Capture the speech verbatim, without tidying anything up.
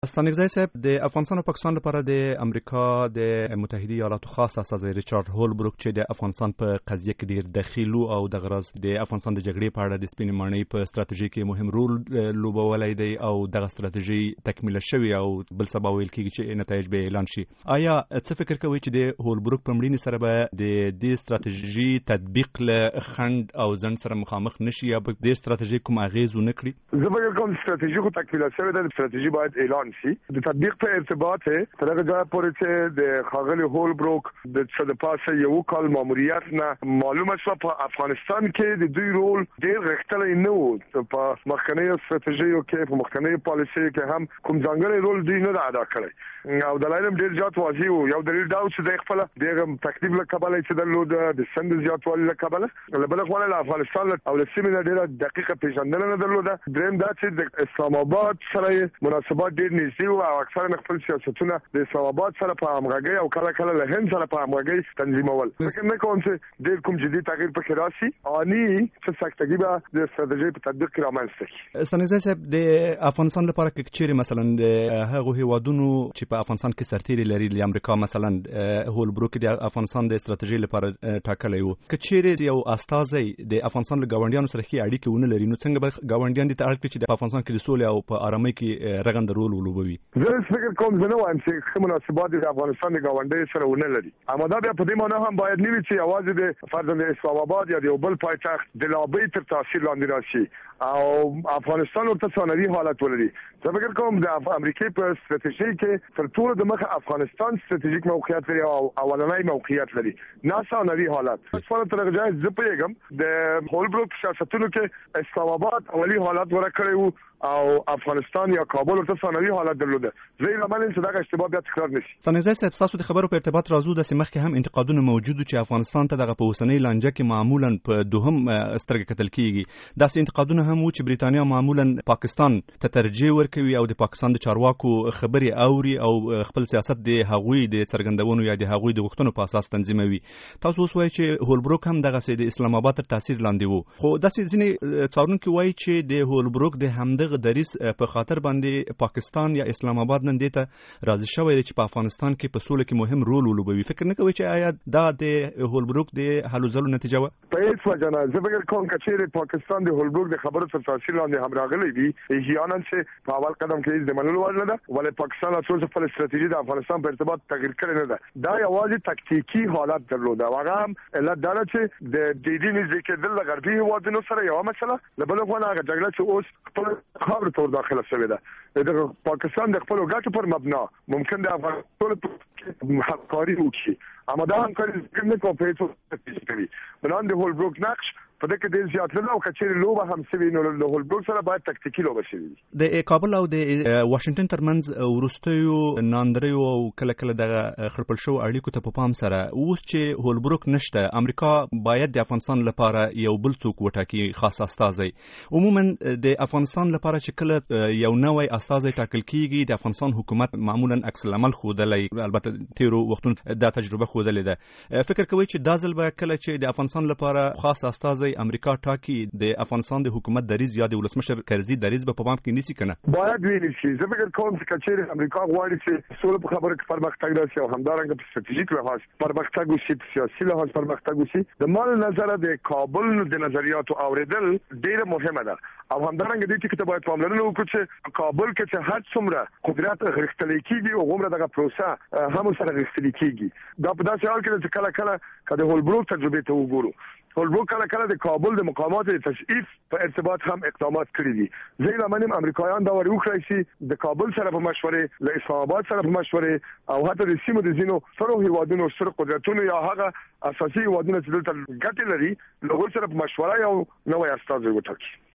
ستانکزی صاحب د افغانستان او پاکستان لپاره د امریکا د متحده ایالاتو خاص استازی ریچارډ هولبروک چې د افغانستان په قضیه کې ډیر دخیل او د غرض د افغانستان د جګړې په اړه د سپینې ماڼۍ په ستراتیژي کې مهم رول لوبولی دی او دغه ستراتیژي تکمیله شوې او بل سبا ویل کېږي چې نتایج به اعلان شي. آیا څه فکر کوئ چې د هولبروک په مړینې سره به د دې ستراتیژي تطبیق له خنډ او ځنډ سره مخامخ نشي یا به دې ستراتیژي کوم اغیز ونه کړي؟ زه فکر کوم ستراتیژي خو تکمیله شوې ده، ستراتیژي باید اعلان شي. د تطبیق په ارتباط تر هغه ځای پورې چې د خاغلی هولبروک د څه د پاسه یو کال ماموریت نه معلومه شوه په افغانستان کې د دوی رول ډېر غښتلی نه و. په مخکنیو ستراتیژیو کې په مخکنیو پالیسیو کې هم کوم ځانګړی رول دوی نه ده ادا کړی او دلایل هم ډېر زیات واضح وو. یو دلیل دا و چې دوی خپله ډېر تکلیف له کبله چې درلوده د سند زیاتوالي له کبله، له بله خوا له افغانستان او له سیمې نه ډېره دقیقه پېژندنه نه درلوده. درېیم دا چې د اسلام آباد سره مناسبات ډېر نږدې وو او اکثره خپل سیاستونه د اسلام آباد سره په همغږۍ او کله کله له هند سره په همغږۍ تنظیمول. فکر نه کوم چې ډېر کوم جدي تغییر پکې راشي. اني چې سختګي به د ستراتیژۍ په تطبیق کې رامنځته شي. ستانکزی صاحب د افغانستان لپاره کې چیرې مثلا د هغو هیوادونو چې په افغانستان کې سرتیري لري د امریکا مثلا هولبروک د افغانستان د ستراتیژۍ لپاره ټاکلی وو، که چیرې یو استازی د افغانستان له ګاونډیانو سره ښې اړیکې ونه لري نو څنګه به ګاونډیان دې ته اړ کړي چې د افغانستان کې د سولې او په ارامۍ کې رغنده رول ولوبوي؟ فکر کوم زه نه وایم چې مناسبات د افغانستان د ګاونډیو سره ونه لري. اما دا بیا په دې معنی هم باید نه وي چې یوازې د فرضاً د اسلام آباد یا د یو بل پایتخت د لابۍ تر تاثیر لاندې راشي او افغانستان ورته ثانوي حالت ولري. زه فکر کوم د امریکې په ستراتیژي کې تر ټولو د مخه افغانستان ستراتیژیک موقعیت لري او اولنی موقعیت لري، نه ثانوي حالت. څنګه تر هغه ځای زه پوهېږم د هولبروک سیاستونو کې اسلام آباد اولي حالت ورکړی وو او افغانستان یا کابل ورته ثانوي حالت درلوده. زه لمن چې دا اشتباه بیا تکرار نشي. ستانکزی صاحب تاسو د خبرو په ارتباط راځو د سیمه کې هم انتقادونه موجود چې افغانستان ته دغه په اوسنۍ لانجه کې معمولا په دوهم سترګه کتل کیږي. داسې انتقادونه هم و چې بریتانیا معمولا پاکستان ته ترجیح ورکوي او د پاکستان د چارواکو خبرې اوري او خپل سیاست د هغوی د څرګندونو یا د هغوی د غوښتنو په اساس تنظیموي. تاسو اوس وایي چې هولبروک هم دغه سي د اسلام آباد تر تاثیر لاندې وو، خو داسې ځینې څارونکي وایي چې د هولبروک د همدغه دریځ په خاطر باندې پاکستان یا اسلام آباد نن دې ته راضي شوی دی چې په افغانستان کې په سوله کې مهم رول ولوبوي. فکر نه کوئ چې آیا دا د هولبروک د هلو ځلو نتیجه وه؟ په هیڅ وجه نه. زه فکر کوم که چیرې پاکستان د هولبروک د خبرو تر تاثیر لاندې هم راغلی وي، احیانا چې په اول قدم کې د منلو وړ نه ده، ولې پاکستان اصول خپل ستراتیژي د افغانستان په ارتباط تغییر کړی نه ده. دا یوازې تکتیکي حالت درلوده او هغه هم علت دا ده چې د دې نږدې کېدل د غربي هېوادونو سره یوه مسله، له بلې خوا هغه جګړه چې اوس خپل خاورې ته داخله شوې ده. د پاکستان د خپلو ګټو پر مبنا ممکن د افغانستان همکاري وکړي، اما دا همکاري ذکر نه کوم په هېڅ کوي. بنان د هولبروک نقش په دې کې ډېر زیات نه او که چیرې لوبه هم شوي نو له هولبروک سره باید تکتیکي لوبه شوي وي. د کابل او د واشنګټن ترمنځ وروستیو ناندریو او کله کله دغه خړپړ شوو اړیکو ته په پام سره اوس چې هولبروک نشته، امریکا باید د افغانستان لپاره یو بل څوک وټاکي خاص استازی. عموما د افغانستان لپاره چې کله یو نوی استازی ټاکل کیږي د افغانستان حکومت معمولا عکس العمل ښودلی، البته تیرو وختونو دا تجربه ښودلې ده. فکر کوئ چې دا ځل به کله چې د افغانستان لپاره خاص استازی امریکا ټاکي د افغانستان د حکومت دریځ یا د ولسمشر کرزي دریځ به په پام کې نیسي کنه؟ باید ویل شي. زه فکر کوم چې چیرې امریکا غواړي چې سوله په خبره کې پرمختګ راشي او همدارنګه په ستراتیژیک لحاظ پرمختګ وشي، په سیاسي لحاظ پرمختګ وشي. د مال نظر د کابل د نظریاتو اوریدل ډیره مهمه ده او همدارنګه دې چې ته باید پاملرنه وکړې چې کابل کې چې هر څومره قدرت غښتلی کیږي او عمره دغه پروسه هم سره غښتلی کیږي. دا په داسې حال کې چې کله کله کله هولبروک تجربه ته وګورو، هولبروک کله کله د کابل د مقامات تشریف په ارتباط هم اقدامات کړي دي. زه لمنم امریکایان دا ور وکړي چې د کابل سره په مشورې، له اسلام آباد سره په مشورې او حتی د سیمو د ځینو سترو هیوادونو سره قدرتونو یا هغه اساسي هیوادونو چې دلته ګټې لري له هغوی سره په مشوره یو نوی استازی وټاکي.